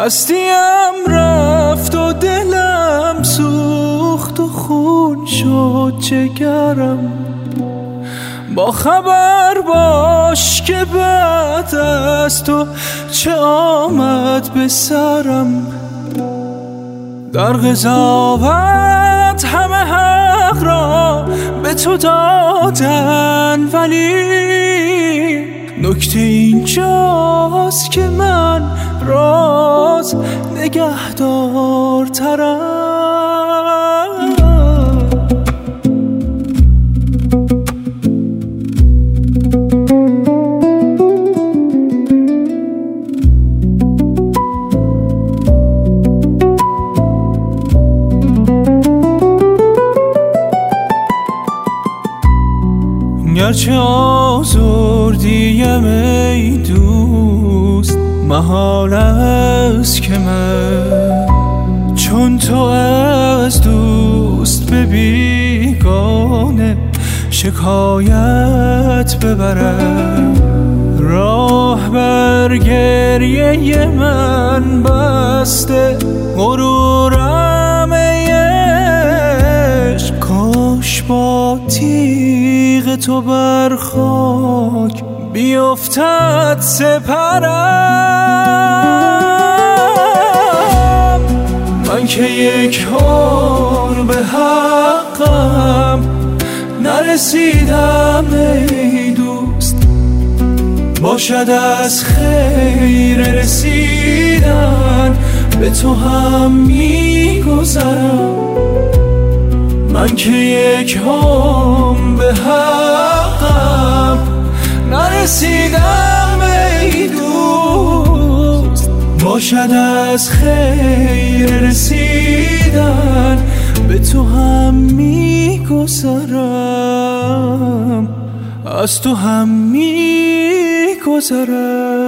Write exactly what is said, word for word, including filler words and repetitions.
هستیم رفت و دلم سوخت و خون شد جگرم. با خبر باش که بعد از تو چه آمد به سرم. در قضاوت همه حق را به تو دادن، ولی نکته اینجاست که من راز نگهدارترم. گرچه آزردیم ای دوست، محال است که من چون تو از دوست به بیگانه شکایت ببرم. راه بر گریه من بسته غرورم ای عشق، کاش با تیغ تو بر خاک بیفتد سپرم. من که یک عمر به حقم نرسیدم ای دوست، باشد از خیر رسیدن به تو هم میگذرم. من که یک عمر به حقم نرسیدم ای دوست، باشد از خیر رسیدن به تو هم میگذرم، از تو هم میگذرم.